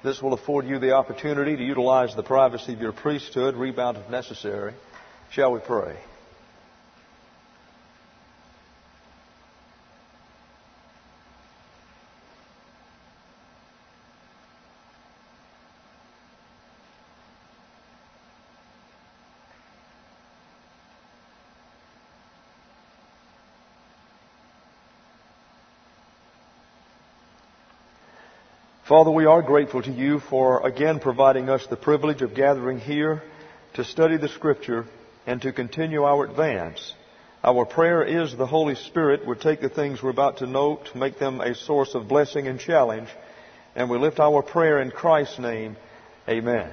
This will afford you the opportunity to utilize the privacy of your priesthood, rebound if necessary. Shall we pray? Father, we are grateful to you for again providing us the privilege of gathering here to study the Scripture and to continue our advance. Our prayer is the Holy Spirit would take the things we're about to note, make them a source of blessing and challenge, and we lift our prayer in Christ's name. Amen.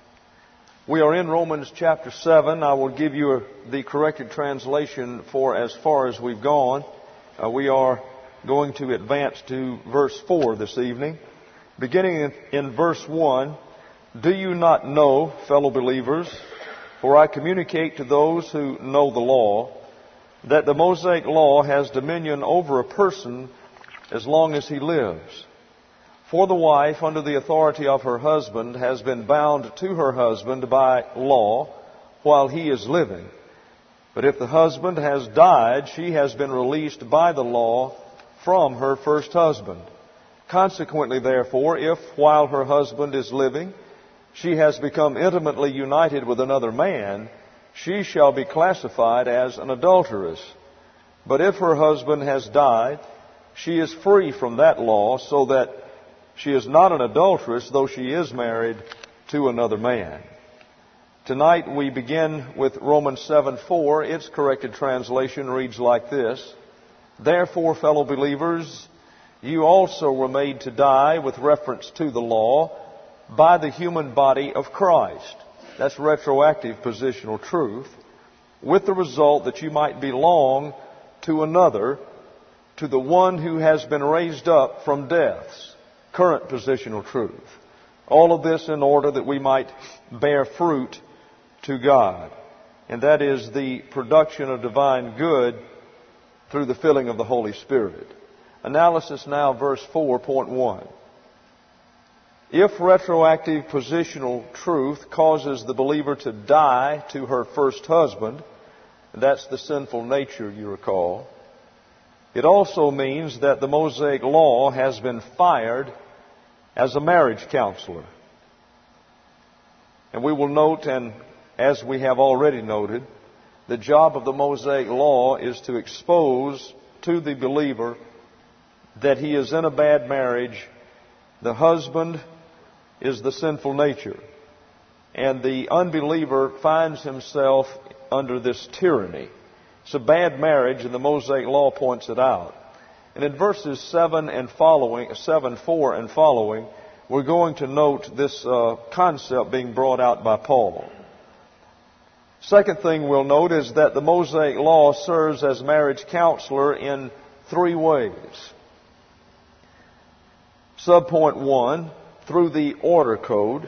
We are in Romans chapter 7. I will give you the corrected translation for as far as we've gone. We are going to advance to verse 4 this evening. Beginning in verse 1, "Do you not know, fellow believers, for I communicate to those who know the law, that the Mosaic law has dominion over a person as long as he lives. For the wife, under the authority of her husband, has been bound to her husband by law while he is living. But if the husband has died, she has been released by the law from her first husband. Consequently, therefore, if while her husband is living, she has become intimately united with another man, she shall be classified as an adulteress. But if her husband has died, she is free from that law, so that she is not an adulteress, though she is married to another man." Tonight we begin with Romans 7:4. Its corrected translation reads like this: "Therefore, fellow believers, you also were made to die with reference to the law by the human body of Christ." That's retroactive positional truth. "With the result that you might belong to another, to the one who has been raised up from deaths." Current positional truth. All of this in order that we might bear fruit to God. And that is the production of divine good through the filling of the Holy Spirit. Analysis now, verse 4.1. If retroactive positional truth causes the believer to die to her first husband, that's the sinful nature, you recall, it also means that the Mosaic law has been fired as a marriage counselor. And we will note, and as we have already noted, the job of the Mosaic law is to expose to the believer that he is in a bad marriage. The husband is the sinful nature, and the unbeliever finds himself under this tyranny. It's a bad marriage, and the Mosaic law points it out. And in verses 7 and following, 7:4 and following, we're going to note this concept being brought out by Paul. Second thing we'll note is that the Mosaic law serves as marriage counselor in three ways. Subpoint 1, through the order code.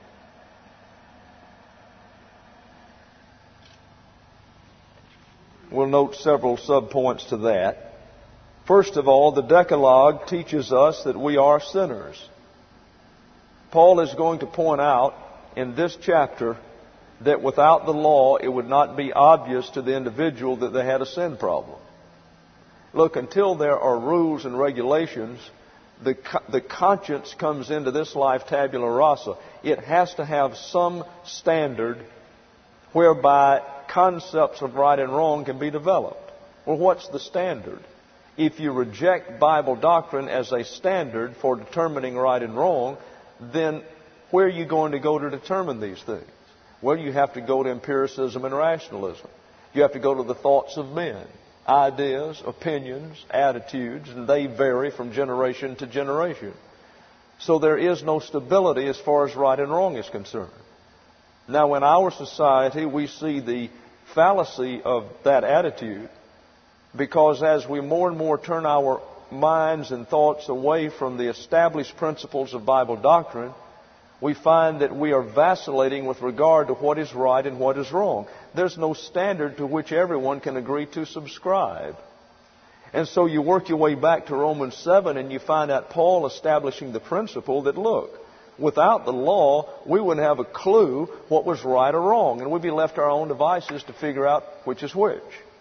We'll note several subpoints to that. First of all, the Decalogue teaches us that we are sinners. Paul is going to point out in this chapter that without the law, it would not be obvious to the individual that they had a sin problem. Look, until there are rules and regulations, the conscience comes into this life tabula rasa. It has to have some standard whereby concepts of right and wrong can be developed. Well, what's the standard? If you reject Bible doctrine as a standard for determining right and wrong, then where are you going to go to determine these things? Well, you have to go to empiricism and rationalism. You have to go to the thoughts of men, ideas, opinions, attitudes, and they vary from generation to generation. So there is no stability as far as right and wrong is concerned. Now, in our society, we see the fallacy of that attitude, because as we more and more turn our minds and thoughts away from the established principles of Bible doctrine, we find that we are vacillating with regard to what is right and what is wrong. There's no standard to which everyone can agree to subscribe. And so you work your way back to Romans 7 and you find out Paul establishing the principle that, look, Without the law, we wouldn't have a clue what was right or wrong, and we'd be left to our own devices to figure out which is which.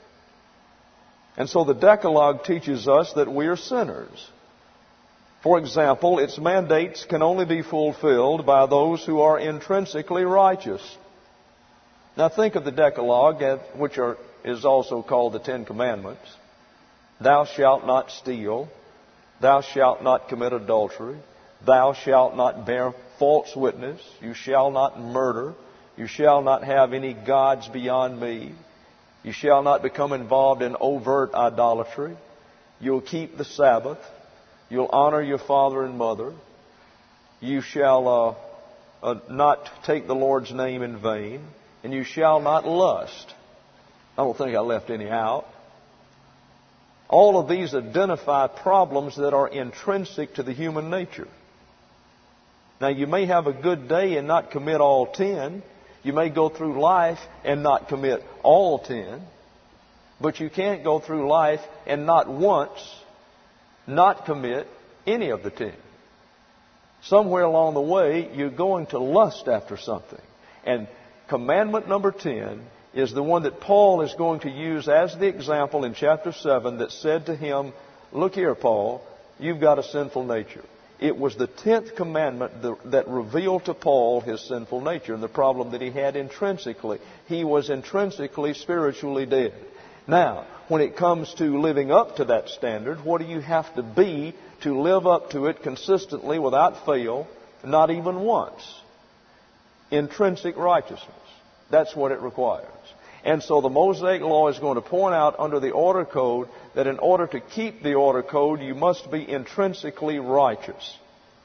And so the Decalogue teaches us that we are sinners. For example, its mandates can only be fulfilled by those who are intrinsically righteous. Now think of the Decalogue, which is also called the Ten Commandments. Thou shalt not steal. Thou shalt not commit adultery. Thou shalt not bear false witness. You shall not murder. You shall not have any gods beyond me. You shall not become involved in overt idolatry. You'll keep the Sabbath. You'll honor your father and mother. You shall not take the Lord's name in vain. And you shall not lust. I don't think I left any out. All of these identify problems that are intrinsic to the human nature. Now, you may have a good day and not commit all 10. You may go through life and not commit all 10. But you can't go through life and not once not commit any of the 10. Somewhere along the way, you're going to lust after something. And commandment number 10 is the one that Paul is going to use as the example in chapter 7 that said to him, look here, Paul, you've got a sinful nature. It was the 10th commandment that revealed to Paul his sinful nature and the problem that he had intrinsically. He was intrinsically spiritually dead. Now, when it comes to living up to that standard, what do you have to be to live up to it consistently without fail, not even once? Intrinsic righteousness. That's what it requires. And so the Mosaic Law is going to point out under the order code that in order to keep the order code, you must be intrinsically righteous.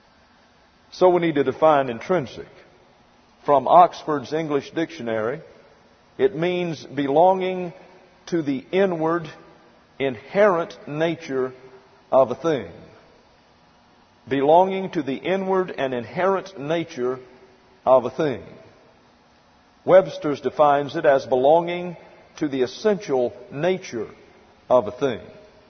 So we need to define intrinsic. From Oxford's English Dictionary, it means belonging to the inward, inherent nature of a thing. Belonging to the inward and inherent nature of a thing. Webster's defines it as belonging to the essential nature of a thing.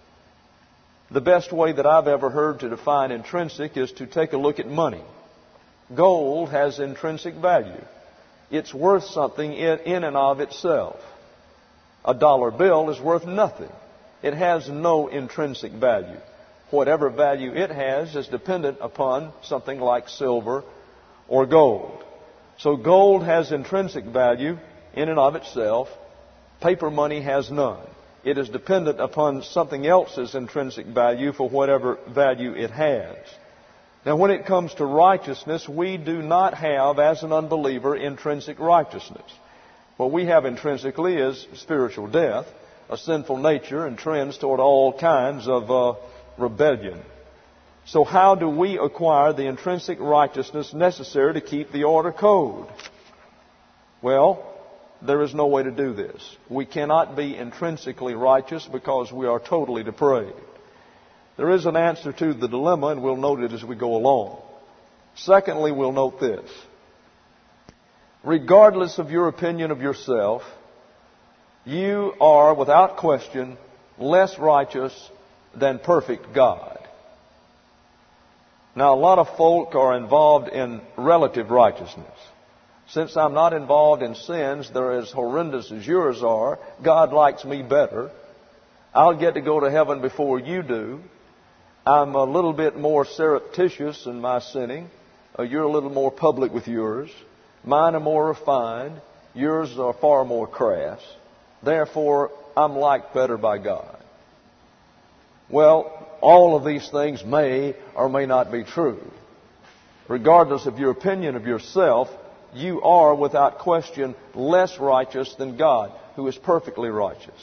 The best way that I've ever heard to define intrinsic is to take a look at money. Gold has intrinsic value. It's worth something in and of itself. A dollar bill is worth nothing. It has no intrinsic value. Whatever value it has is dependent upon something like silver or gold. So gold has intrinsic value in and of itself. Paper money has none. It is dependent upon something else's intrinsic value for whatever value it has. Now, when it comes to righteousness, we do not have, as an unbeliever, intrinsic righteousness. What we have intrinsically is spiritual death, a sinful nature, and trends toward all kinds of rebellion. So how do we acquire the intrinsic righteousness necessary to keep the order code? Well, there is no way to do this. We cannot be intrinsically righteous because we are totally depraved. There is an answer to the dilemma, and we'll note it as we go along. Secondly, we'll note this. Regardless of your opinion of yourself, you are, without question, less righteous than perfect God. Now, a lot of folk are involved in relative righteousness. Since I'm not involved in sins that are as horrendous as yours are, God likes me better. I'll get to go to heaven before you do. I'm a little bit more surreptitious in my sinning. You're a little more public with yours. Mine are more refined. Yours are far more crass. Therefore, I'm liked better by God. Well, all of these things may or may not be true. Regardless of your opinion of yourself, you are, without question, less righteous than God, who is perfectly righteous.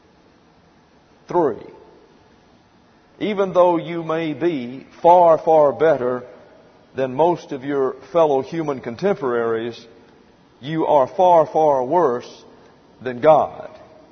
3. Even though you may be far, far better than most of your fellow human contemporaries, you are far, far worse than God.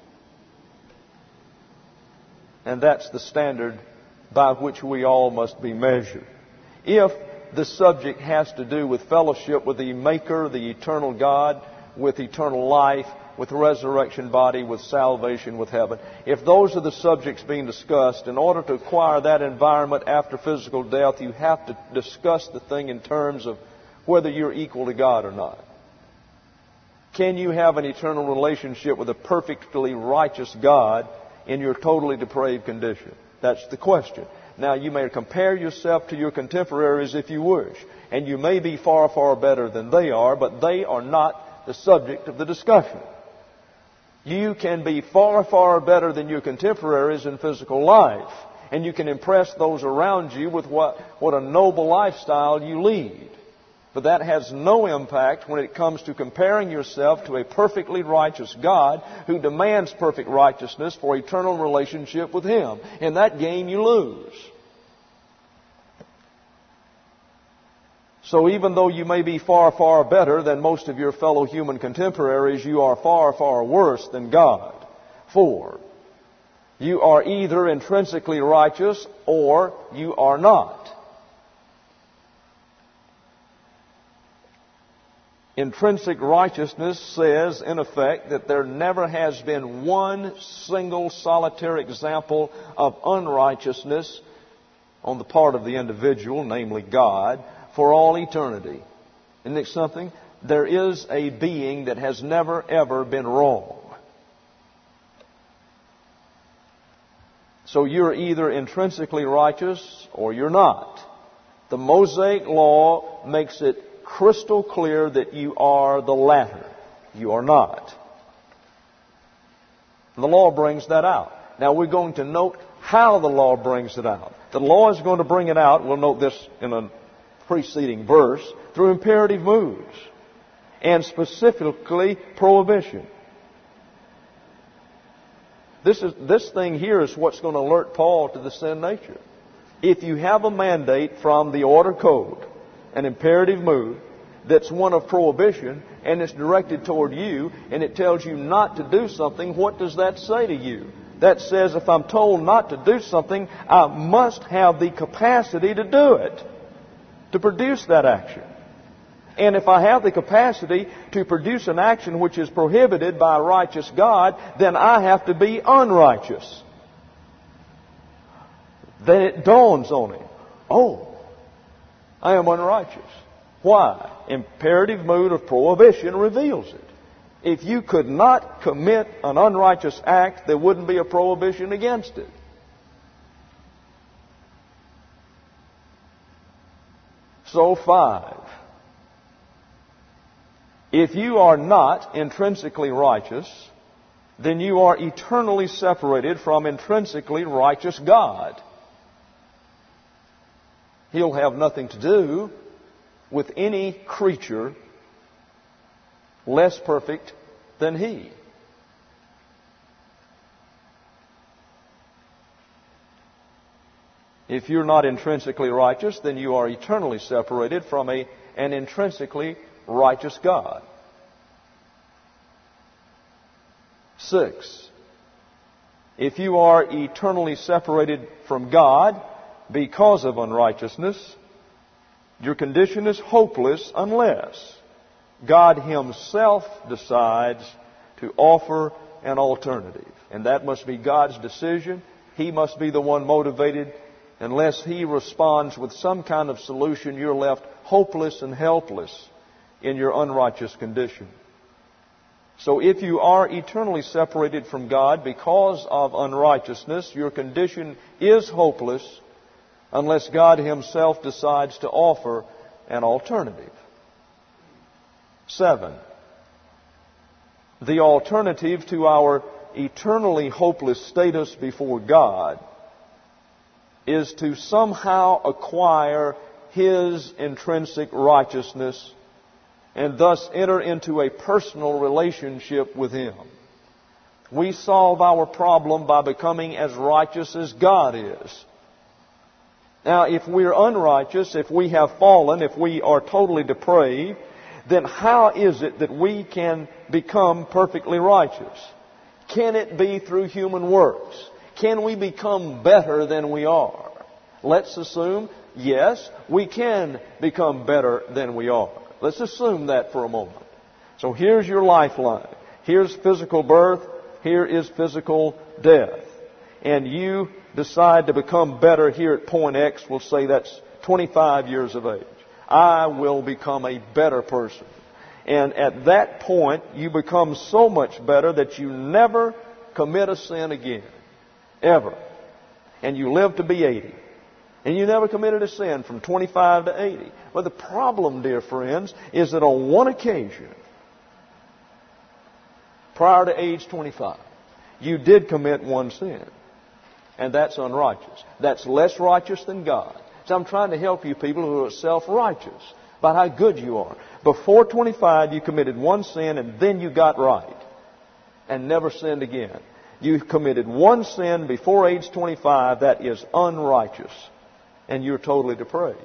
And that's the standard by which we all must be measured. If the subject has to do with fellowship with the Maker, the eternal God, with eternal life, with resurrection body, with salvation, with heaven, if those are the subjects being discussed, in order to acquire that environment after physical death, you have to discuss the thing in terms of whether you're equal to God or not? Can you have an eternal relationship with a perfectly righteous God in your totally depraved condition? That's the question. Now, you may compare yourself to your contemporaries if you wish, and you may be far, far better than they are, but they are not the subject of the discussion. You can be far, far better than your contemporaries in physical life, and you can impress those around you with what a noble lifestyle you lead. But that has no impact when it comes to comparing yourself to a perfectly righteous God who demands perfect righteousness for eternal relationship with Him. In that game, you lose. So even though you may be far, far better than most of your fellow human contemporaries, you are far, far worse than God. 4. You are either intrinsically righteous or you are not. Intrinsic righteousness says, in effect, that there never has been one single solitary example of unrighteousness on the part of the individual, namely God, for all eternity. Isn't it something? There is a being that has never, ever been wrong. So you're either intrinsically righteous or you're not. The Mosaic Law makes it crystal clear that you are the latter. You are not. The law brings that out. Now we're going to note how the law brings it out. The law is going to bring it out, we'll note this in a preceding verse, through imperative moods, and specifically prohibition. This thing here is what's going to alert Paul to the sin nature. If you have a mandate from the order code, an imperative mood, that's one of prohibition, and it's directed toward you, and it tells you not to do something, what does that say to you? That says if I'm told not to do something, I must have the capacity to do it, to produce that action. And if I have the capacity to produce an action which is prohibited by a righteous God, then I have to be unrighteous. Then it dawns on him, oh, I am unrighteous. Why? Imperative mood of prohibition reveals it. If you could not commit an unrighteous act, there wouldn't be a prohibition against it. So 5. If you are not intrinsically righteous, then you are eternally separated from intrinsically righteous God. He'll have nothing to do with any creature less perfect than He. If you're not intrinsically righteous, then you are eternally separated from an intrinsically righteous God. 6. If you are eternally separated from God because of unrighteousness, your condition is hopeless unless God Himself decides to offer an alternative. And that must be God's decision. He must be the one motivated. Unless He responds with some kind of solution, you're left hopeless and helpless in your unrighteous condition. So if you are eternally separated from God because of unrighteousness, your condition is hopeless unless God Himself decides to offer an alternative. 7. The alternative to our eternally hopeless status before God is to somehow acquire His intrinsic righteousness and thus enter into a personal relationship with Him. We solve our problem by becoming as righteous as God is. Now, if we're unrighteous, if we have fallen, if we are totally depraved, then how is it that we can become perfectly righteous? Can it be through human works? Can we become better than we are? Let's assume, yes, we can become better than we are. Let's assume that for a moment. So here's your lifeline. Here's physical birth. Here is physical death. And you decide to become better here at point X. We'll say that's 25 years of age. I will become a better person. And at that point, you become so much better that you never commit a sin again. Ever. And you live to be 80. And you never committed a sin from 25 to 80. But the problem, dear friends, is that on one occasion, prior to age 25, you did commit one sin. And that's unrighteous. That's less righteous than God. So I'm trying to help you people who are self-righteous about how good you are. Before 25, you committed one sin and then you got right and never sinned again. You committed one sin before age 25 that is unrighteous, and you're totally depraved.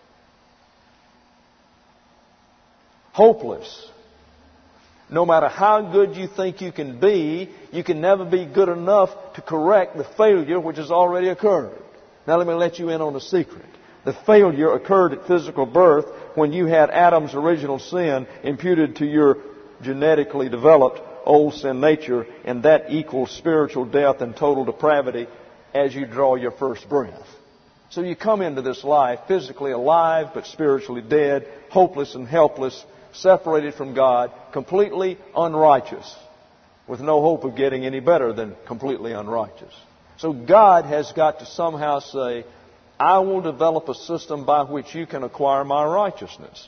Hopeless. No matter how good you think you can never be good enough to correct the failure which has already occurred. Now let me let you in on a secret. The failure occurred at physical birth when you had Adam's original sin imputed to your genetically developed old sin nature, and that equals spiritual death and total depravity as you draw your first breath. So you come into this life physically alive but spiritually dead, hopeless and helpless, separated from God, completely unrighteous, with no hope of getting any better than completely unrighteous. So God has got to somehow say, I will develop a system by which you can acquire my righteousness.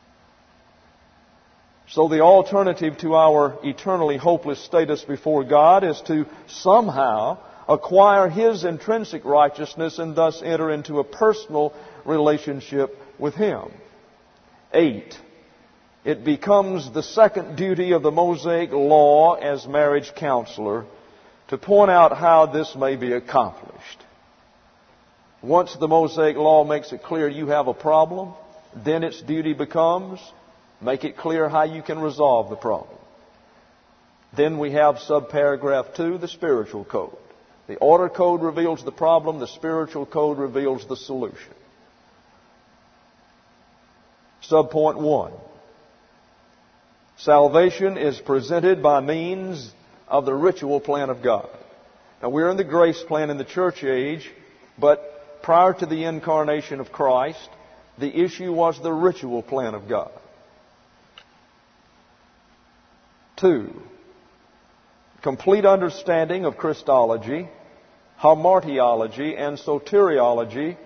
So the alternative to our eternally hopeless status before God is to somehow acquire His intrinsic righteousness and thus enter into a personal relationship with Him. 8. It becomes the second duty of the Mosaic law as marriage counselor to point out how this may be accomplished. Once the Mosaic law makes it clear you have a problem, then its duty becomes make it clear how you can resolve the problem. Then we have subparagraph 2, the spiritual code. The order code reveals the problem, the spiritual code reveals the solution. Subpoint 1. Salvation is presented by means of the ritual plan of God. Now we're in the grace plan in the church age, but prior to the incarnation of Christ, the issue was the ritual plan of God. 2. Complete understanding of Christology, hamartiology, and soteriology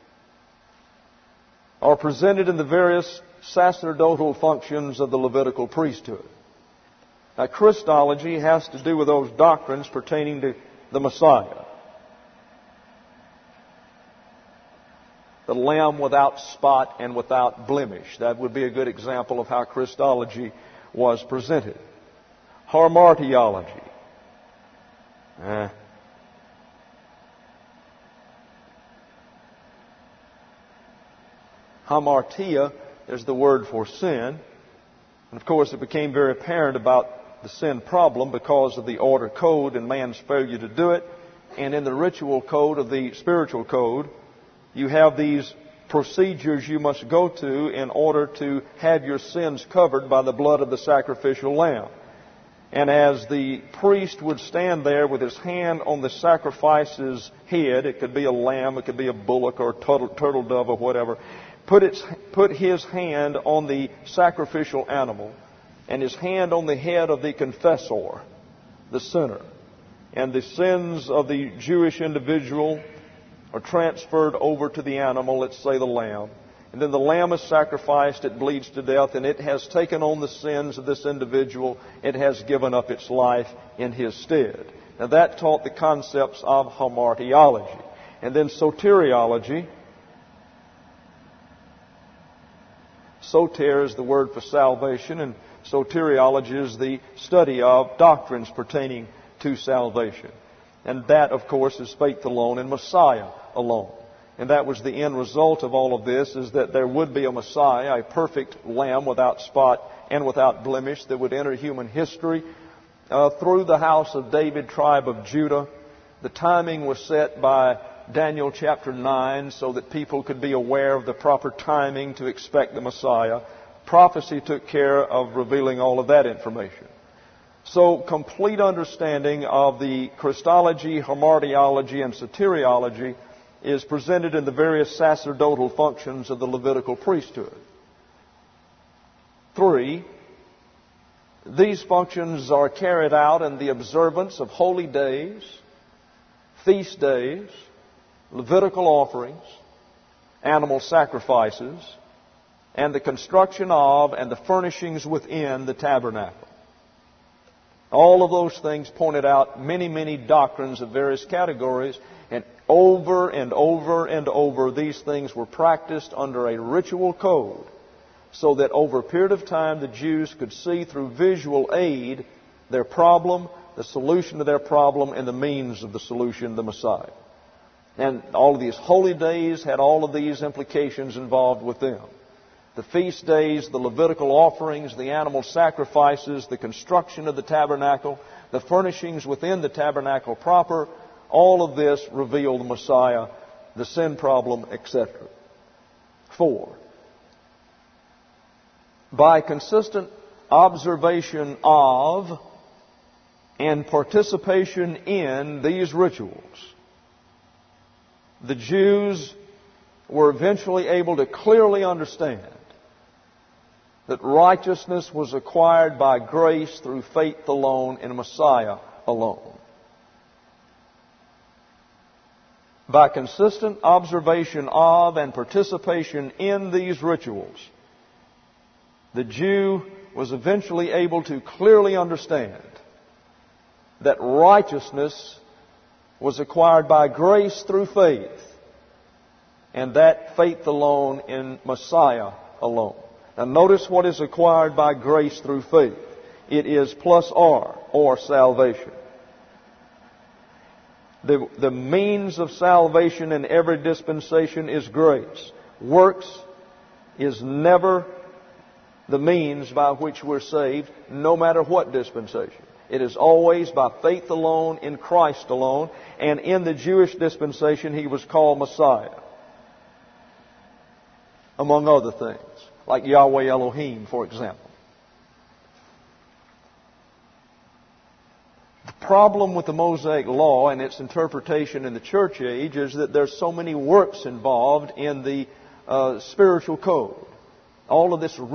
are presented in the various sacerdotal functions of the Levitical priesthood. Now, Christology has to do with those doctrines pertaining to the Messiah. The Lamb without spot and without blemish. That would be a good example of how Christology was presented. Hamartiology. Hamartia is the word for sin. And of course, it became very apparent about the sin problem because of the order code and man's failure to do it. And in the ritual code of the spiritual code, you have these procedures you must go to in order to have your sins covered by the blood of the sacrificial lamb. And as the priest would stand there with his hand on the sacrifice's head, it could be a lamb, it could be a bullock or a turtle dove or whatever, put his hand on the sacrificial animal and his hand on the head of the confessor, the sinner. And the sins of the Jewish individual are transferred over to the animal, let's say the lamb. And then the lamb is sacrificed, it bleeds to death, and it has taken on the sins of this individual. It has given up its life in his stead. Now that taught the concepts of hamartiology. And then soteriology. Soter is the word for salvation, and soteriology is the study of doctrines pertaining to salvation. And that, of course, is faith alone in Messiah alone. And that was the end result of all of this, is that there would be a Messiah, a perfect lamb without spot and without blemish that would enter human history through the house of David, tribe of Judah. The timing was set by Daniel chapter 9 so that people could be aware of the proper timing to expect the Messiah. Prophecy took care of revealing all of that information. So complete understanding of the Christology, hamartiology, and soteriology is presented in the various sacerdotal functions of the Levitical priesthood. 3, these functions are carried out in the observance of holy days, feast days, Levitical offerings, animal sacrifices, and the construction of and the furnishings within the tabernacle. All of those things pointed out many, many doctrines of various categories, and over and over and over these things were practiced under a ritual code, so that over a period of time the Jews could see through visual aid their problem, the solution to their problem, and the means of the solution, the Messiah. And all of these holy days had all of these implications involved with them. The feast days, the Levitical offerings, the animal sacrifices, the construction of the tabernacle, the furnishings within the tabernacle proper, all of this revealed the Messiah, the sin problem, etc. 4. By consistent observation of and participation in these rituals, the Jews were eventually able to clearly understand that righteousness was acquired by grace through faith alone in Messiah alone. By consistent observation of and participation in these rituals, the Jew was eventually able to clearly understand that righteousness was acquired by grace through faith, and that faith alone in Messiah alone. Now notice what is acquired by grace through faith. It is plus R, or salvation. The means of salvation in every dispensation is grace. Works is never the means by which we're saved, no matter what dispensation. It is always by faith alone, in Christ alone, and in the Jewish dispensation He was called Messiah, among other things, like Yahweh Elohim, for example. The problem with the Mosaic Law and its interpretation in the church age is that there's so many works involved in the spiritual code. All of this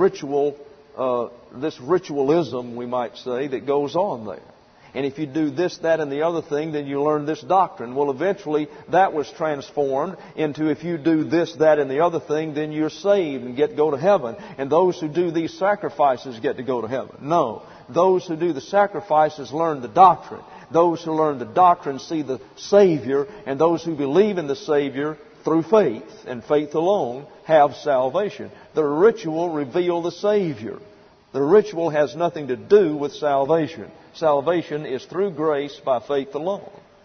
ritualism, we might say, that goes on there. And if you do this, that, and the other thing, then you learn this doctrine. Well, eventually, that was transformed into if you do this, that, and the other thing, then you're saved and go to heaven. And those who do these sacrifices get to go to heaven. No. Those who do the sacrifices learn the doctrine. Those who learn the doctrine see the Savior, and those who believe in the Savior through faith, and faith alone, have salvation. The ritual reveals the Savior. The ritual has nothing to do with salvation. Salvation is through grace by faith alone.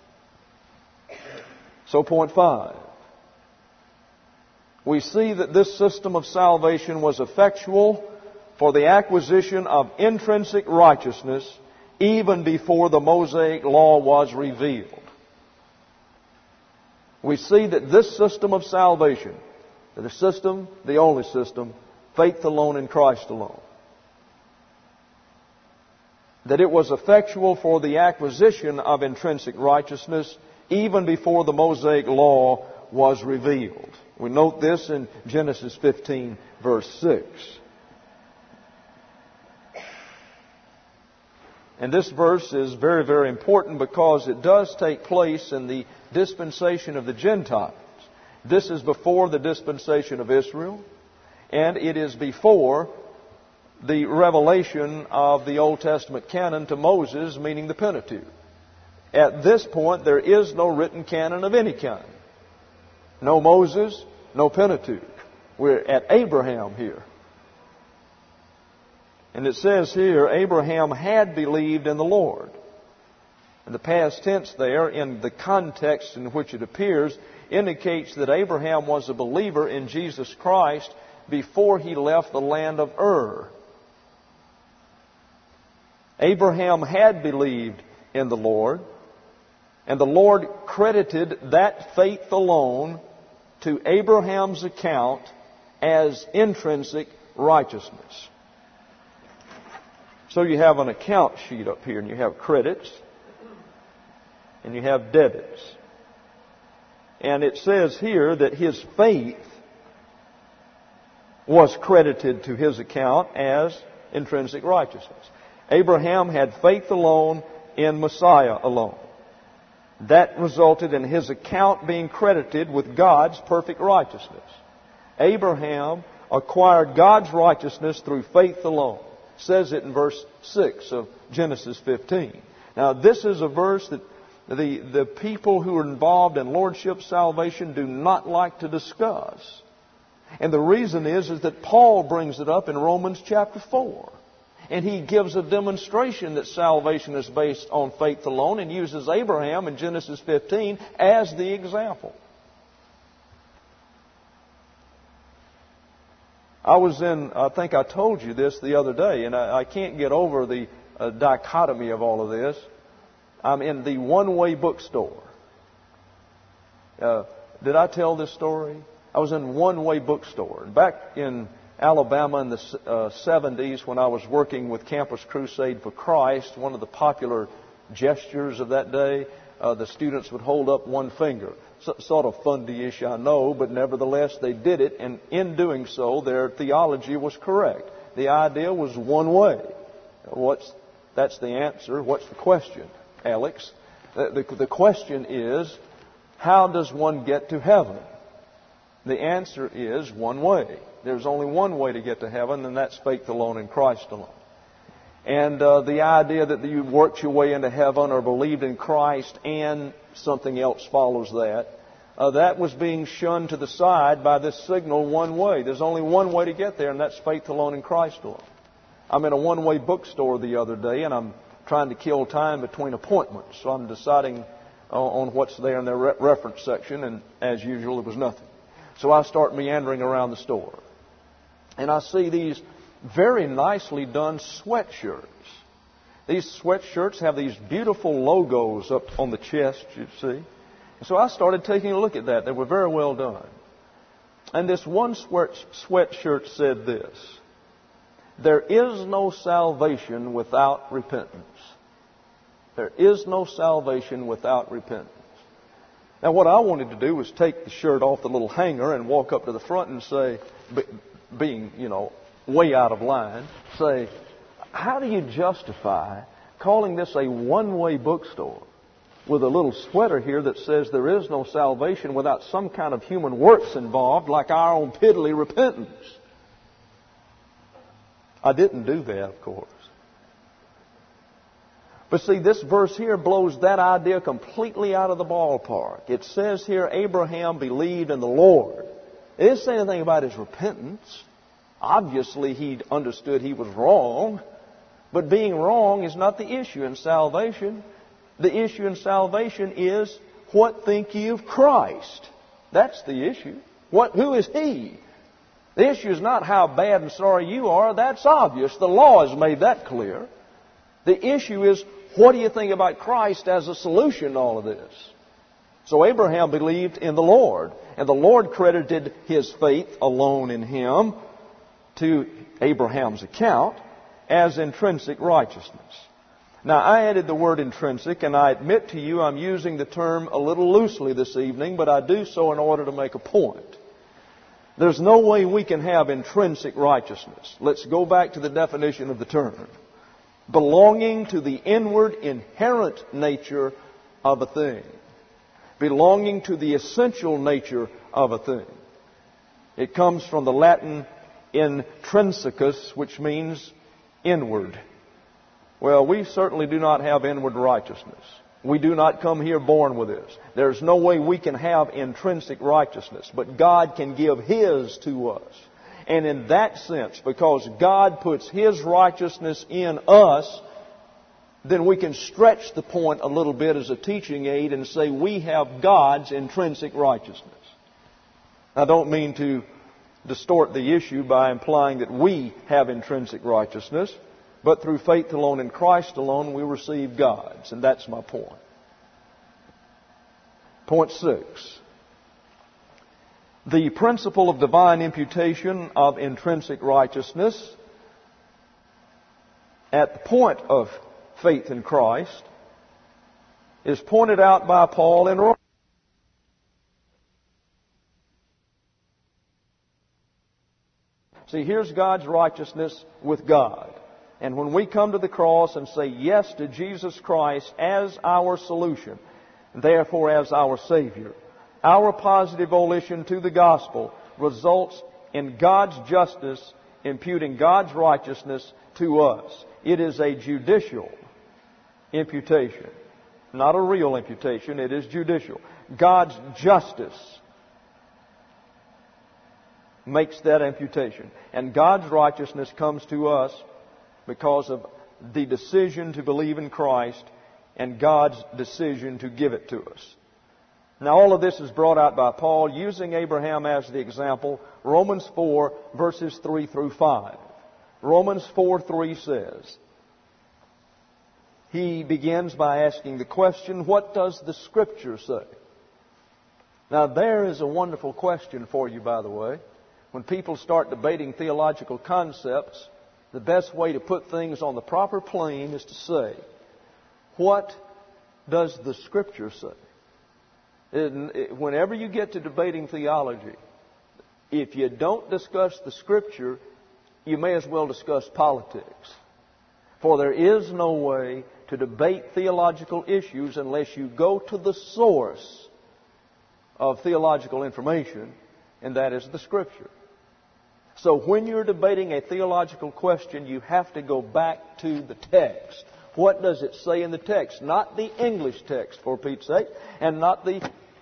So point 5. We see that this system of salvation was effectual for the acquisition of intrinsic righteousness even before the Mosaic Law was revealed. We see that this system of salvation, the only system, faith alone in Christ alone, that it was effectual for the acquisition of intrinsic righteousness even before the Mosaic Law was revealed. We note this in Genesis 15, verse 6. And this verse is very, very important because it does take place in the dispensation of the Gentiles. This is before the dispensation of Israel, and it is before the revelation of the Old Testament canon to Moses, meaning the Pentateuch. At this point, there is no written canon of any kind. No Moses, no Pentateuch. We're at Abraham here. And it says here, Abraham had believed in the Lord. And the past tense there, in the context in which it appears, indicates that Abraham was a believer in Jesus Christ before he left the land of Ur. Abraham had believed in the Lord, and the Lord credited that faith alone to Abraham's account as intrinsic righteousness. So you have an account sheet up here, and you have credits, and you have debits. And it says here that his faith was credited to his account as intrinsic righteousness. Abraham had faith alone in Messiah alone. That resulted in his account being credited with God's perfect righteousness. Abraham acquired God's righteousness through faith alone. It says it in verse 6 of Genesis 15. Now, this is a verse that the people who are involved in lordship salvation do not like to discuss. And the reason is that Paul brings it up in Romans chapter 4. And he gives a demonstration that salvation is based on faith alone and uses Abraham in Genesis 15 as the example. I think I told you this the other day, and I can't get over the dichotomy of all of this. I'm in the One-Way bookstore. Did I tell this story? I was in One-Way bookstore. Back in Alabama in the 70s, when I was working with Campus Crusade for Christ, one of the popular gestures of that day, the students would hold up one finger. Sort of fundy-ish, I know, but nevertheless they did it, and in doing so, their theology was correct. The idea was one way. That's the answer. What's the question, Alex? The question is, how does one get to heaven? The answer is one way. There's only one way to get to heaven, and that's faith alone in Christ alone. And the idea that you worked your way into heaven or believed in Christ and something else follows that, that was being shunned to the side by this signal one way. There's only one way to get there, and that's faith alone in Christ alone. I'm in a One-Way bookstore the other day, and I'm trying to kill time between appointments. So I'm deciding on what's there in their reference section, and as usual, it was nothing. So I start meandering around the store. And I see these very nicely done sweatshirts. These sweatshirts have these beautiful logos up on the chest, you see. And so I started taking a look at that. They were very well done. And this one sweatshirt said this: there is no salvation without repentance. There is no salvation without repentance. Now, what I wanted to do was take the shirt off the little hanger and walk up to the front and say, being, way out of line, say, how do you justify calling this a one-way bookstore with a little sweater here that says there is no salvation without some kind of human works involved, like our own piddly repentance? I didn't do that, of course. But see, this verse here blows that idea completely out of the ballpark. It says here, Abraham believed in the Lord. It didn't say anything about his repentance. Obviously, he understood he was wrong. But being wrong is not the issue in salvation. The issue in salvation is, what think ye of Christ? That's the issue. Who is He? The issue is not how bad and sorry you are. That's obvious. The law has made that clear. The issue is, what do you think about Christ as a solution to all of this? So Abraham believed in the Lord, and the Lord credited his faith alone in Him to Abraham's account as intrinsic righteousness. Now, I added the word intrinsic, and I admit to you I'm using the term a little loosely this evening, but I do so in order to make a point. There's no way we can have intrinsic righteousness. Let's go back to the definition of the term. Belonging to the inward, inherent nature of a thing. Belonging to the essential nature of a thing. It comes from the Latin intrinsicus, which means inward. Well, we certainly do not have inward righteousness. We do not come here born with this. There's no way we can have intrinsic righteousness, but God can give His to us. And in that sense, because God puts His righteousness in us, then we can stretch the point a little bit as a teaching aid and say we have God's intrinsic righteousness. I don't mean to distort the issue by implying that we have intrinsic righteousness, but through faith alone in Christ alone we receive God's, and that's my point. Point 6. The principle of divine imputation of intrinsic righteousness at the point of faith in Christ is pointed out by Paul in Romans. See, here's God's righteousness with God. And when we come to the cross and say yes to Jesus Christ as our solution, therefore as our Savior, our positive volition to the gospel results in God's justice imputing God's righteousness to us. It is a judicial imputation. Not a real imputation, it is judicial. God's justice makes that imputation. And God's righteousness comes to us because of the decision to believe in Christ and God's decision to give it to us. Now all of this is brought out by Paul using Abraham as the example. Romans 4 verses 3 through 5. Romans 4:3 says, he begins by asking the question, what does the Scripture say? Now there is a wonderful question for you, by the way. When people start debating theological concepts, the best way to put things on the proper plane is to say, what does the Scripture say? Whenever you get to debating theology, if you don't discuss the Scripture, you may as well discuss politics. For there is no way to debate theological issues unless you go to the source of theological information, and that is the Scripture. So when you're debating a theological question, you have to go back to the text. What does it say in the text? Not the English text, for Pete's sake, and not the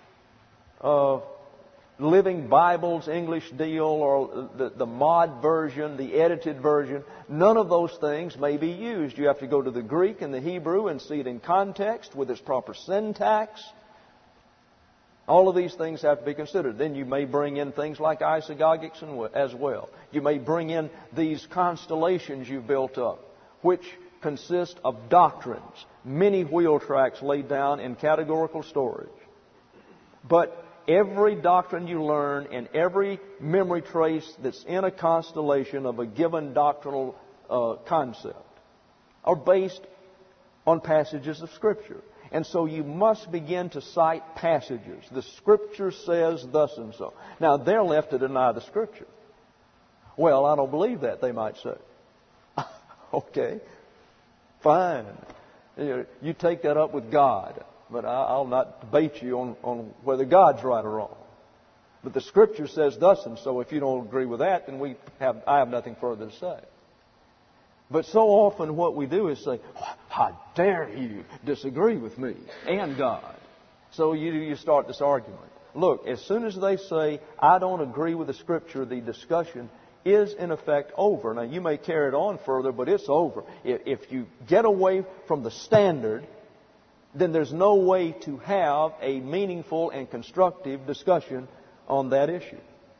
Living Bible's English deal or the mod version, the edited version. None of those things may be used. You have to go to the Greek and the Hebrew and see it in context with its proper syntax. All of these things have to be considered. Then you may bring in things like isagogics as well. You may bring in these constellations you've built up, which consist of doctrines, many wheel tracks laid down in categorical storage. But every doctrine you learn and every memory trace that's in a constellation of a given doctrinal concept are based on passages of Scripture. And so you must begin to cite passages. The Scripture says thus and so. Now, they're left to deny the Scripture. Well, I don't believe that, they might say. Okay, fine. You take that up with God. But I'll not debate you on whether God's right or wrong. But the Scripture says thus and so. If you don't agree with that, then I have nothing further to say. But so often what we do is say, how dare you disagree with me and God? So you start this argument. Look, as soon as they say, I don't agree with the Scripture, the discussion is in effect over. Now you may carry it on further, but it's over. If you get away from the standard, then there's no way to have a meaningful and constructive discussion on that issue.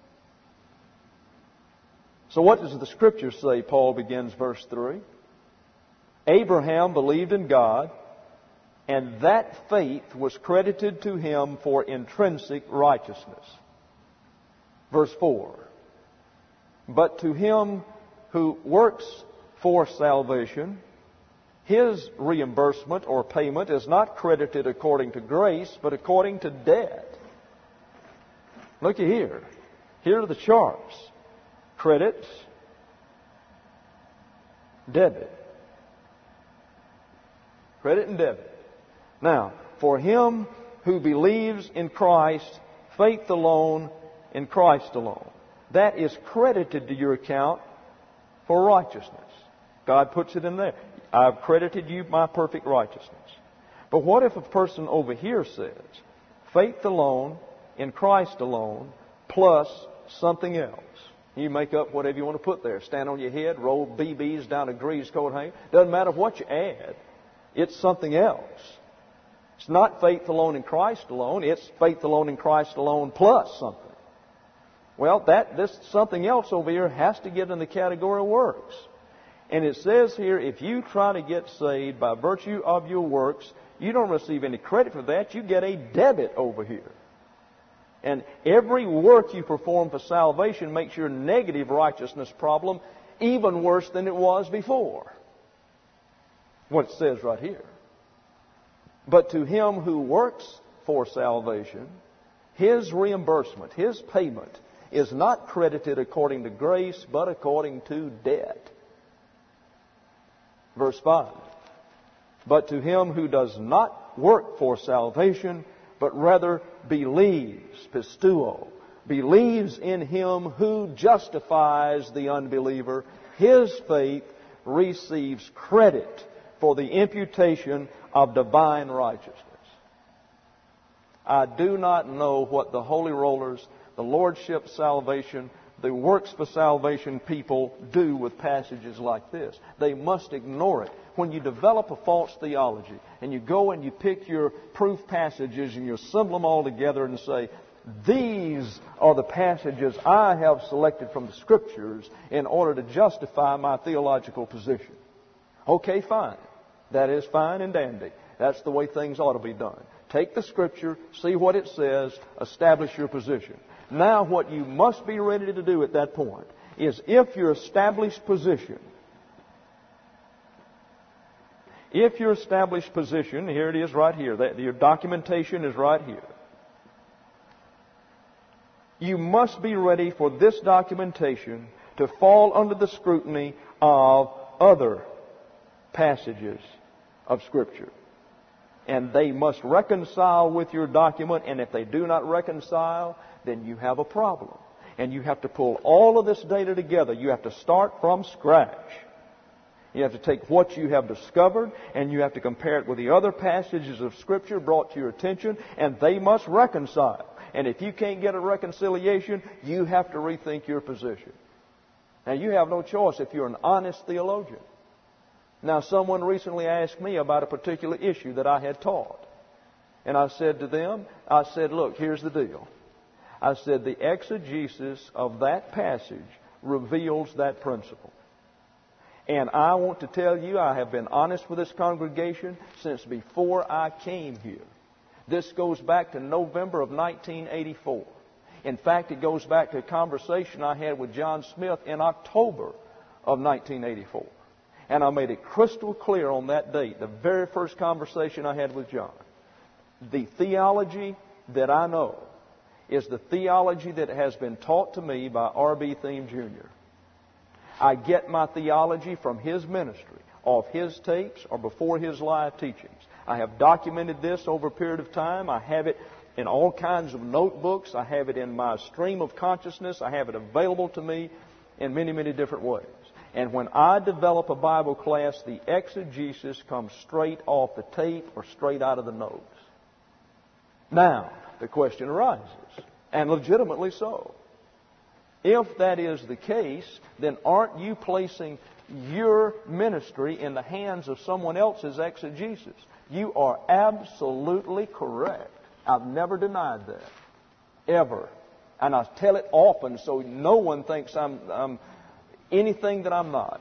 So what does the Scripture say? Paul begins verse 3. Abraham believed in God, and that faith was credited to him for intrinsic righteousness. Verse 4. But to him who works for salvation, his reimbursement or payment is not credited according to grace, but according to debt. Looky here. Here are the charts. Credit, debit. Credit and debit. Now, for him who believes in Christ, faith alone, in Christ alone. That is credited to your account for righteousness. God puts it in there. I've credited you my perfect righteousness. But what if a person over here says, faith alone, in Christ alone, plus something else? You make up whatever you want to put there. Stand on your head, roll BBs down a grease coat hanger. Doesn't matter what you add. It's something else. It's not faith alone in Christ alone. It's faith alone in Christ alone plus something. Well, this something else over here has to get in the category of works. And it says here, if you try to get saved by virtue of your works, you don't receive any credit for that. You get a debit over here. And every work you perform for salvation makes your negative righteousness problem even worse than it was before. What it says right here. But to him who works for salvation, his reimbursement, his payment, is not credited according to grace, but according to debt. Verse 5. But to him who does not work for salvation, but rather believes, pistuo, believes in him who justifies the unbeliever, his faith receives credit for the imputation of divine righteousness. I do not know what the Holy Rollers, the Lordship Salvation, the Works for Salvation people do with passages like this. They must ignore it. When you develop a false theology and you go and you pick your proof passages and you assemble them all together and say, these are the passages I have selected from the Scriptures in order to justify my theological position. Okay, fine. That is fine and dandy. That's the way things ought to be done. Take the Scripture, see what it says, establish your position. Now what you must be ready to do at that point is, if your established position, here it is right here, your documentation is right here. You must be ready for this documentation to fall under the scrutiny of other passages of Scripture. And they must reconcile with your document, and if they do not reconcile, then you have a problem. And you have to pull all of this data together. You have to start from scratch. You have to take what you have discovered, and you have to compare it with the other passages of Scripture brought to your attention, and they must reconcile. And if you can't get a reconciliation, you have to rethink your position. Now, you have no choice if you're an honest theologian. Now, someone recently asked me about a particular issue that I had taught. And I said to them, look, here's the deal. I said, the exegesis of that passage reveals that principle. And I want to tell you, I have been honest with this congregation since before I came here. This goes back to November of 1984. In fact, it goes back to a conversation I had with John Smith in October of 1984. And I made it crystal clear on that date, the very first conversation I had with John. The theology that I know is the theology that has been taught to me by R.B. Thieme Jr. I get my theology from his ministry, off his tapes, or before his live teachings. I have documented this over a period of time. I have it in all kinds of notebooks. I have it in my stream of consciousness. I have it available to me in many, many different ways. And when I develop a Bible class, the exegesis comes straight off the tape or straight out of the notes. Now, the question arises, and legitimately so. If that is the case, then aren't you placing your ministry in the hands of someone else's exegesis? You are absolutely correct. I've never denied that. Ever. And I tell it often so no one thinks I'm anything that I'm not.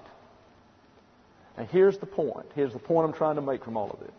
And here's the point. Here's the point I'm trying to make from all of this.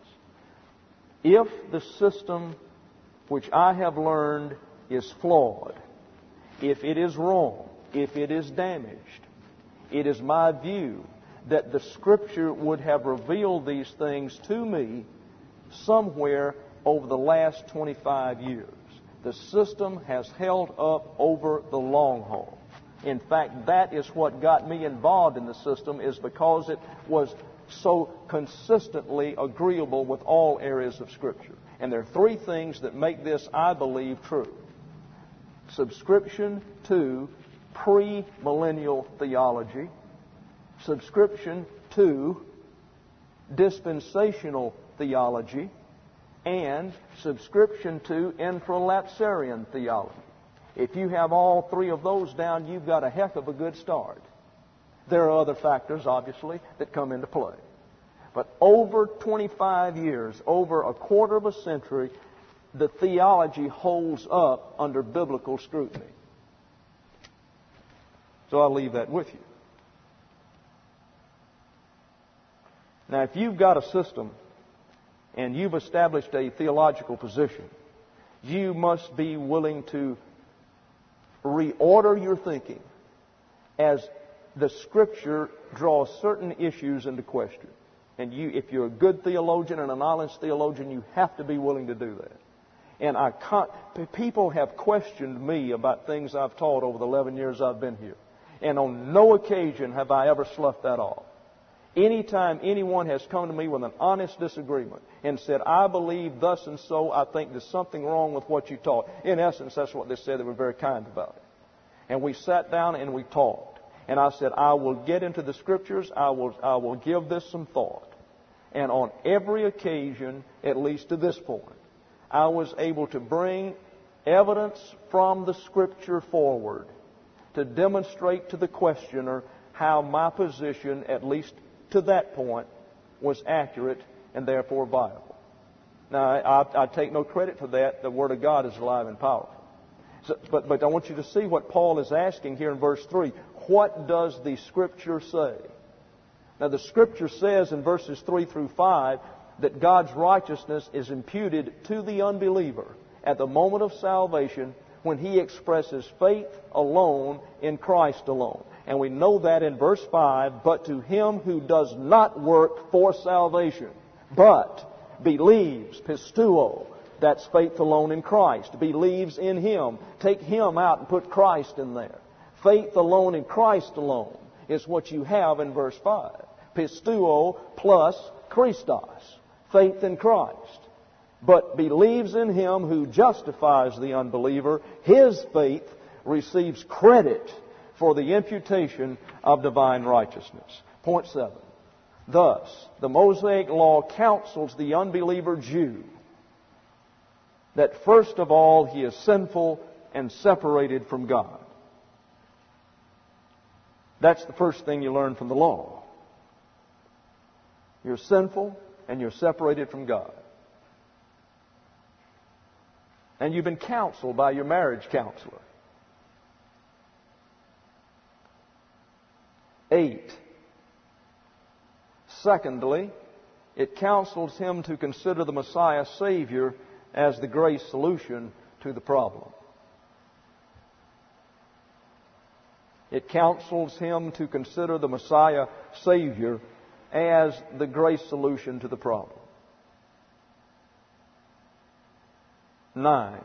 If the system which I have learned is flawed, if it is wrong, if it is damaged, it is my view that the Scripture would have revealed these things to me somewhere over the last 25 years. The system has held up over the long haul. In fact, that is what got me involved in the system, is because it was so consistently agreeable with all areas of Scripture. And there are three things that make this, I believe, true. Subscription to premillennial theology, subscription to dispensational theology, and subscription to infralapsarian theology. If you have all three of those down, you've got a heck of a good start. There are other factors, obviously, that come into play. But over 25 years, over a quarter of a century, the theology holds up under biblical scrutiny. So I'll leave that with you. Now, if you've got a system and you've established a theological position, you must be willing to reorder your thinking as the Scripture draws certain issues into question. And if you're a good theologian and an honest theologian, you have to be willing to do that. And people have questioned me about things I've taught over the 11 years I've been here. And on no occasion have I ever sloughed that off. Anytime anyone has come to me with an honest disagreement and said, I believe thus and so, I think there's something wrong with what you taught. In essence, that's what they said. They were very kind about it. And we sat down and we talked. And I said, I will get into the Scriptures. I will give this some thought. And on every occasion, at least to this point, I was able to bring evidence from the Scripture forward to demonstrate to the questioner how my position, at least to that point, was accurate and therefore viable. Now, I take no credit for that. The Word of God is alive and powerful. But I want you to see what Paul is asking here in verse 3. What does the Scripture say? Now, the Scripture says in verses 3 through 5 that God's righteousness is imputed to the unbeliever at the moment of salvation when he expresses faith alone in Christ alone. And we know that in verse 5, but to him who does not work for salvation, but believes, pistuo, that's faith alone in Christ, believes in Him. Take Him out and put Christ in there. Faith alone in Christ alone is what you have in verse 5. Pistuo plus Christos, faith in Christ. But believes in Him who justifies the unbeliever. His faith receives credit for the imputation of divine righteousness. Point 7. Thus, the Mosaic Law counsels the unbeliever Jew that first of all he is sinful and separated from God. That's the first thing you learn from the law. You're sinful and you're separated from God. And you've been counseled by your marriage counselor. 8. Secondly, it counsels him to consider the Messiah Savior as the grace solution to the problem. It counsels him to consider the Messiah Savior as the grace solution to the problem. 9.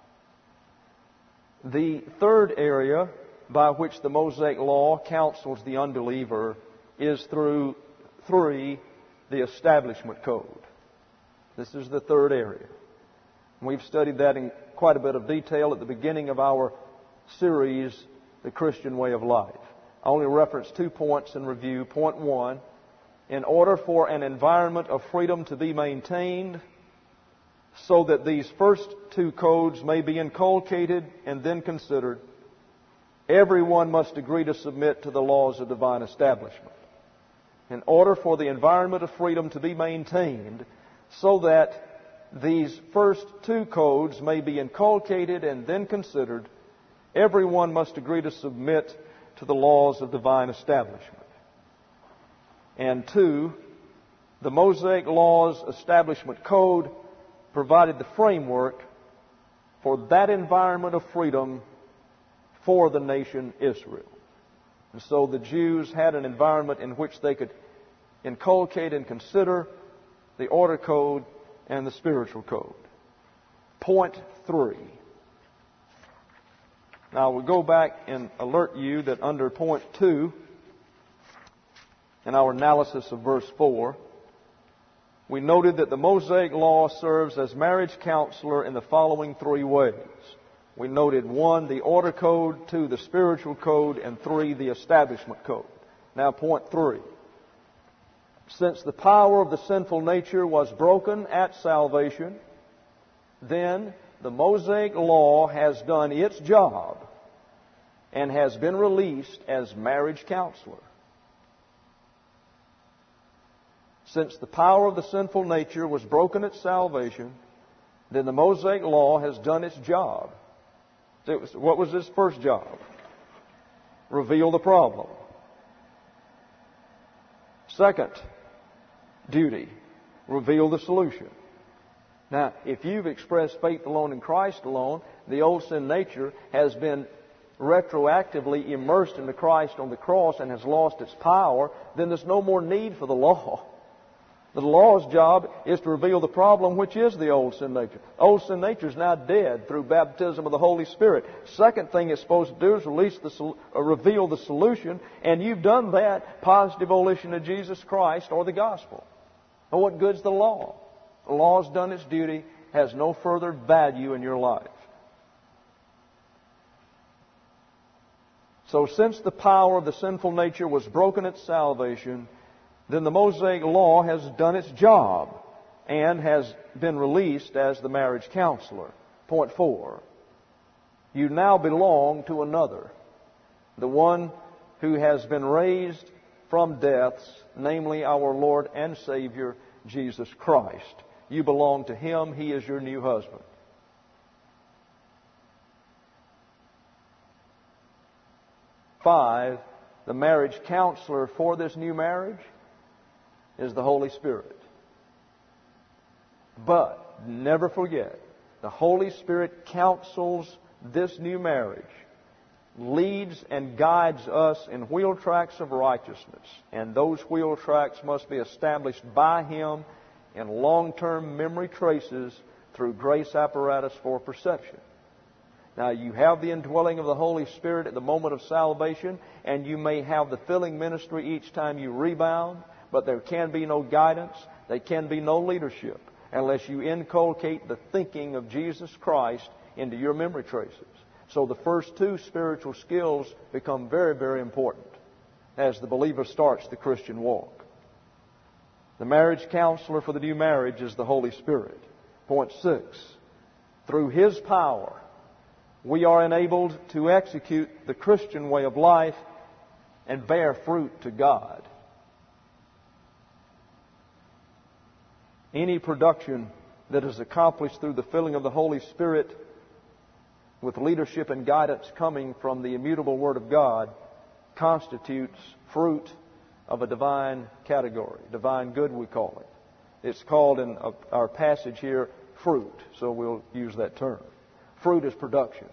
The third area by which the Mosaic Law counsels the unbeliever is through 3, the Establishment Code. This is the third area. We've studied that in quite a bit of detail at the beginning of our series, The Christian Way of Life. I only reference 2 points in review. Point 1, in order for an environment of freedom to be maintained so that these first 2 codes may be inculcated and then considered, everyone must agree to submit to the laws of divine establishment. In order for the environment of freedom to be maintained so that these first 2 codes may be inculcated and then considered, everyone must agree to submit to the laws of divine establishment. And 2, the Mosaic Law's Establishment Code provided the framework for that environment of freedom for the nation Israel. And so the Jews had an environment in which they could inculcate and consider the order code and the spiritual code. Point 3. Now we'll go back and alert you that under point 2, in our analysis of verse 4, we noted that the Mosaic Law serves as marriage counselor in the following 3 ways. We noted 1, the order code, 2, the spiritual code, and 3, the establishment code. Now point 3. Since the power of the sinful nature was broken at salvation, then the Mosaic Law has done its job and has been released as marriage counselor. Since the power of the sinful nature was broken at salvation, then the Mosaic Law has done its job. What was its first job? Reveal the problem. Second duty, reveal the solution. Now, if you've expressed faith alone in Christ alone, the old sin nature has been retroactively immersed into Christ on the cross and has lost its power, then there's no more need for the law. The law's job is to reveal the problem, which is the old sin nature. Old sin nature is now dead through baptism of the Holy Spirit. Second thing it's supposed to do is reveal the solution, and you've done that, positive volition of Jesus Christ or the gospel. Well, what good's the law? The law's done its duty, has no further value in your life. So since the power of the sinful nature was broken at salvation, then the Mosaic law has done its job and has been released as the marriage counselor. Point 4. You now belong to another, the one who has been raised from deaths, namely our Lord and Savior, Jesus Christ. You belong to Him. He is your new husband. Five, the marriage counselor for this new marriage is the Holy Spirit. But never forget, the Holy Spirit counsels this new marriage, leads and guides us in wheel tracks of righteousness. And those wheel tracks must be established by Him in long-term memory traces through grace apparatus for perception. Now, you have the indwelling of the Holy Spirit at the moment of salvation, and you may have the filling ministry each time you rebound, but there can be no guidance, there can be no leadership, unless you inculcate the thinking of Jesus Christ into your memory traces. So the first two spiritual skills become very, very important as the believer starts the Christian walk. The marriage counselor for the new marriage is the Holy Spirit. Point 6. Through His power, we are enabled to execute the Christian way of life and bear fruit to God. Any production that is accomplished through the filling of the Holy Spirit with leadership and guidance coming from the immutable Word of God constitutes fruit of a divine category. Divine good, we call it. It's called in our passage here fruit, so we'll use that term. Fruit is production.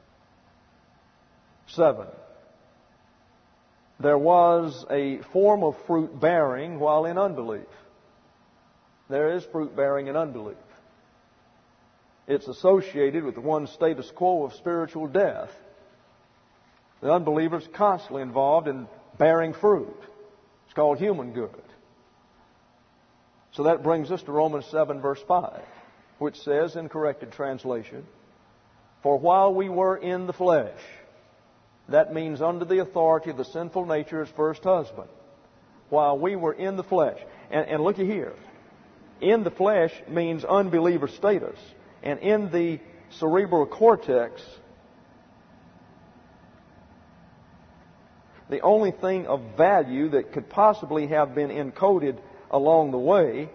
7. There was a form of fruit bearing while in unbelief. There is fruit bearing in unbelief. It's associated with one status quo of spiritual death. The unbeliever is constantly involved in bearing fruit. It's called human good. So that brings us to Romans 7 verse 5, which says in corrected translation, "For while we were in the flesh," that means under the authority of the sinful nature as first husband. While we were in the flesh. And looky here. In the flesh means unbeliever status. And in the cerebral cortex, the only thing of value that could possibly have been encoded along the way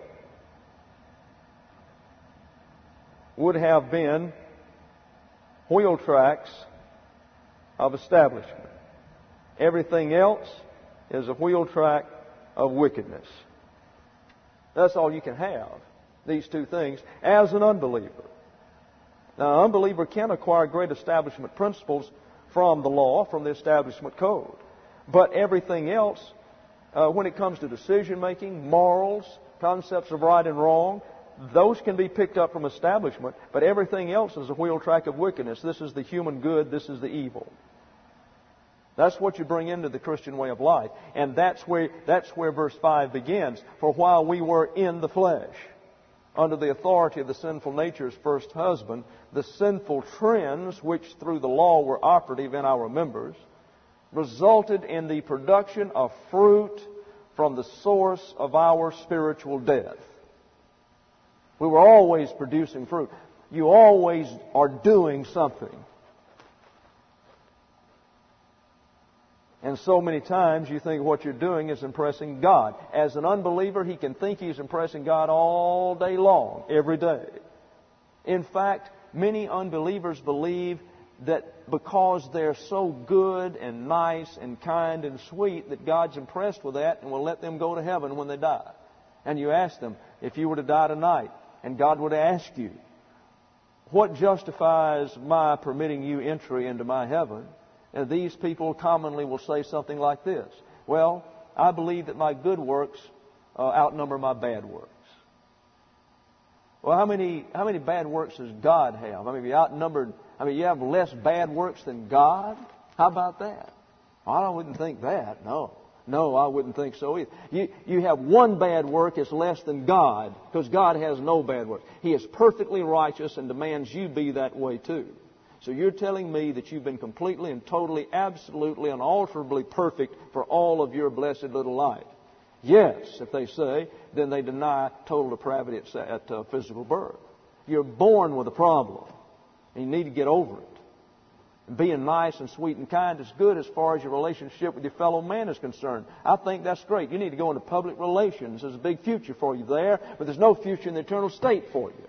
would have been wheel tracks of establishment. Everything else is a wheel track of wickedness. That's all you can have, these two things, as an unbeliever. Now, an unbeliever can acquire great establishment principles from the law, from the establishment code. But everything else, when it comes to decision making, morals, concepts of right and wrong, those can be picked up from establishment, but everything else is a wheel track of wickedness. This is the human good, this is the evil. That's what you bring into the Christian way of life. And that's where verse 5 begins. For while we were in the flesh, under the authority of the sinful nature's first husband, the sinful trends which through the law were operative in our members, resulted in the production of fruit from the source of our spiritual death. We were always producing fruit. You always are doing something. And so many times you think what you're doing is impressing God. As an unbeliever, he can think he's impressing God all day long, every day. In fact, many unbelievers believe that because they're so good and nice and kind and sweet that God's impressed with that and will let them go to heaven when they die. And you ask them, if you were to die tonight and God would ask you, what justifies my permitting you entry into my heaven? And these people commonly will say something like this. Well, I believe that my good works outnumber my bad works. Well, how many bad works does God have? I mean, you have less bad works than God? How about that? I wouldn't think that. No, I wouldn't think so either. You have one bad work is less than God, because God has no bad works. He is perfectly righteous and demands you be that way too. So you're telling me that you've been completely and totally, absolutely, unalterably perfect for all of your blessed little life. Yes, if they say, then they deny total depravity at physical birth. You're born with a problem, and you need to get over it. Being nice and sweet and kind is good as far as your relationship with your fellow man is concerned. I think that's great. You need to go into public relations. There's a big future for you there, but there's no future in the eternal state for you.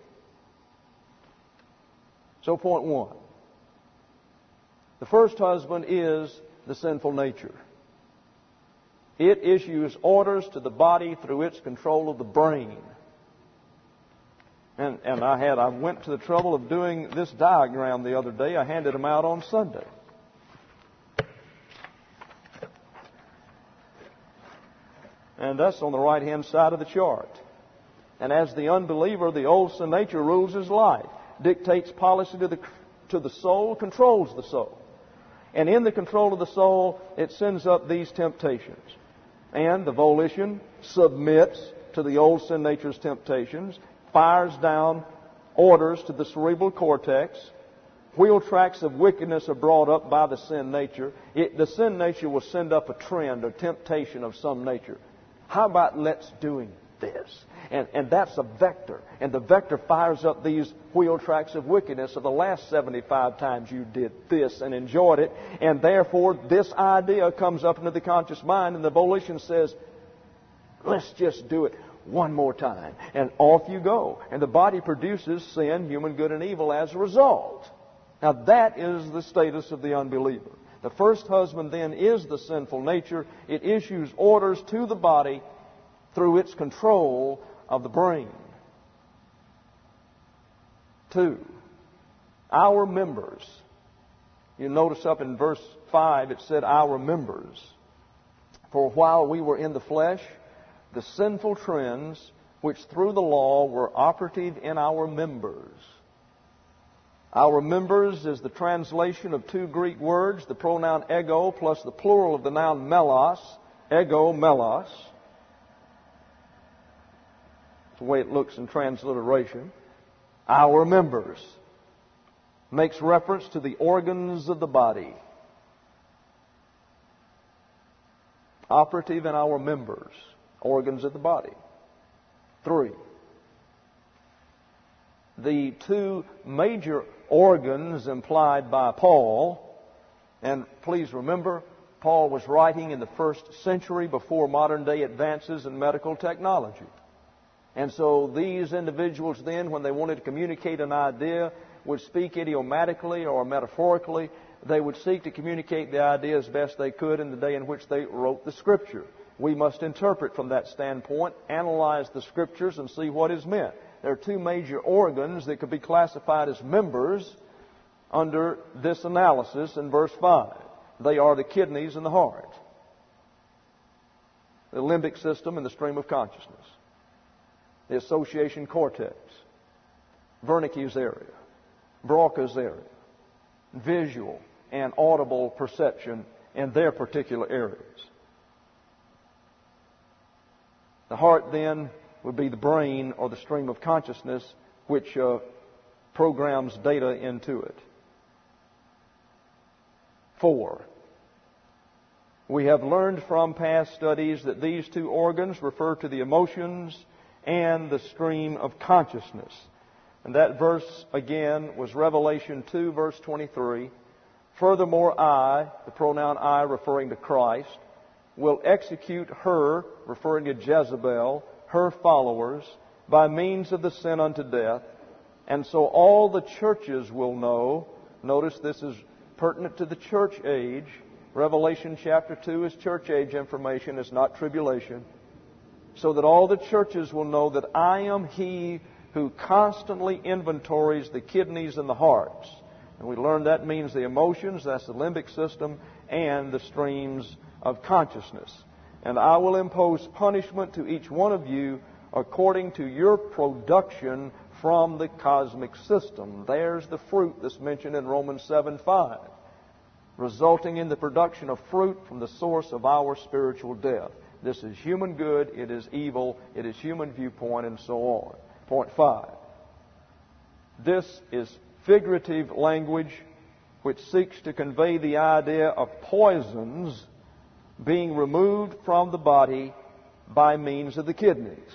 So point one. The first husband is the sinful nature. It issues orders to the body through its control of the brain. And I went to the trouble of doing this diagram the other day. I handed them out on Sunday. And that's on the right-hand side of the chart. And as the unbeliever, the old sin nature rules his life, dictates policy to the soul, controls the soul. And in the control of the soul, it sends up these temptations. And the volition submits to the old sin nature's temptations, fires down orders to the cerebral cortex. Wheel tracks of wickedness are brought up by the sin nature. The sin nature will send up a trend or temptation of some nature. How about let's doing this? And that's a vector. And the vector fires up these wheel tracks of wickedness of the last 75 times you did this and enjoyed it. And therefore, this idea comes up into the conscious mind, and the volition says, let's just do it one more time. And off you go. And the body produces sin, human good and evil, as a result. Now that is the status of the unbeliever. The first husband then is the sinful nature. It issues orders to the body through its control of the brain. 2, our members. You notice up in verse 5 it said our members. For while we were in the flesh, the sinful trends which through the law were operative in our members. Our members is the translation of 2 Greek words, the pronoun ego plus the plural of the noun melos. Ego, melos. That's the way it looks in transliteration. Our members makes reference to the organs of the body. Operative in our members. Organs of the body. 3. The 2 major organs implied by Paul, and please remember, Paul was writing in the 1st century before modern day advances in medical technology. And so these individuals then, when they wanted to communicate an idea, would speak idiomatically or metaphorically. They would seek to communicate the idea as best they could in the day in which they wrote the Scripture. We must interpret from that standpoint, analyze the Scriptures, and see what is meant. There are 2 major organs that could be classified as members under this analysis in verse 5. They are the kidneys and the heart, the limbic system and the stream of consciousness, the association cortex, Wernicke's area, Broca's area, visual and audible perception in their particular areas. The heart then would be the brain or the stream of consciousness which programs data into it. 4. We have learned from past studies that these 2 organs refer to the emotions and the stream of consciousness. And that verse, again, was Revelation 2, verse 23. Furthermore, I, the pronoun I referring to Christ, will execute her, referring to Jezebel, her followers, by means of the sin unto death. And so all the churches will know. Notice this is pertinent to the church age. Revelation chapter 2 is church age information. It's not tribulation. So that all the churches will know that I am He who constantly inventories the kidneys and the hearts. And we learned that means the emotions, that's the limbic system, and the streams of consciousness. and I will impose punishment to each one of you according to your production from the cosmic system. There's the fruit that's mentioned in Romans 7:5, resulting in the production of fruit from the source of our spiritual death. This is human good, it is evil, it is human viewpoint, and so on. Point 5. This is figurative language which seeks to convey the idea of poisons being removed from the body by means of the kidneys,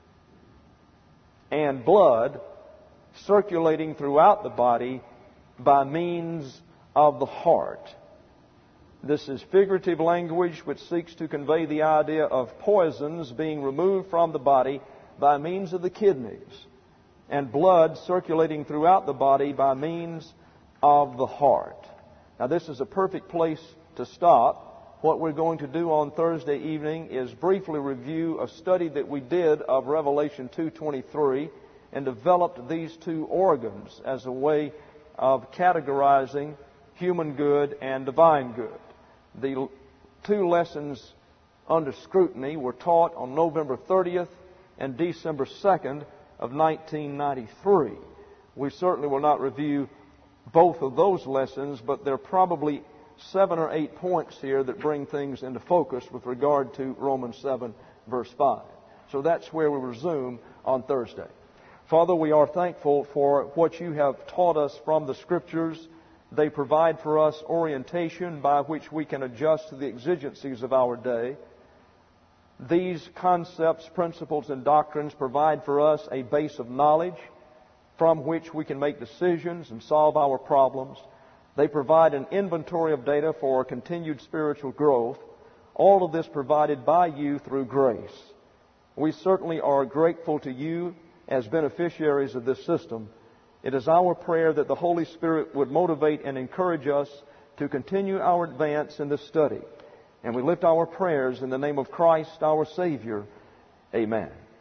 and blood circulating throughout the body by means of the heart. This is figurative language which seeks to convey the idea of poisons being removed from the body by means of the kidneys, and blood circulating throughout the body by means of the heart. Now, this is a perfect place to stop. What we're going to do on Thursday evening is briefly review a study that we did of Revelation 2:23 and developed these two organs as a way of categorizing human good and divine good. The two lessons under scrutiny were taught on November 30th and December 2nd of 1993. We certainly will not review both of those lessons, but there are probably 7 or 8 points here that bring things into focus with regard to Romans 7, verse 5. So that's where we resume on Thursday. Father, we are thankful for what you have taught us from the Scriptures. They provide for us orientation by which we can adjust to the exigencies of our day. These concepts, principles, and doctrines provide for us a base of knowledge from which we can make decisions and solve our problems. They provide an inventory of data for continued spiritual growth. All of this provided by you through grace. We certainly are grateful to you as beneficiaries of this system. It is our prayer that the Holy Spirit would motivate and encourage us to continue our advance in this study. And we lift our prayers in the name of Christ, our Savior. Amen.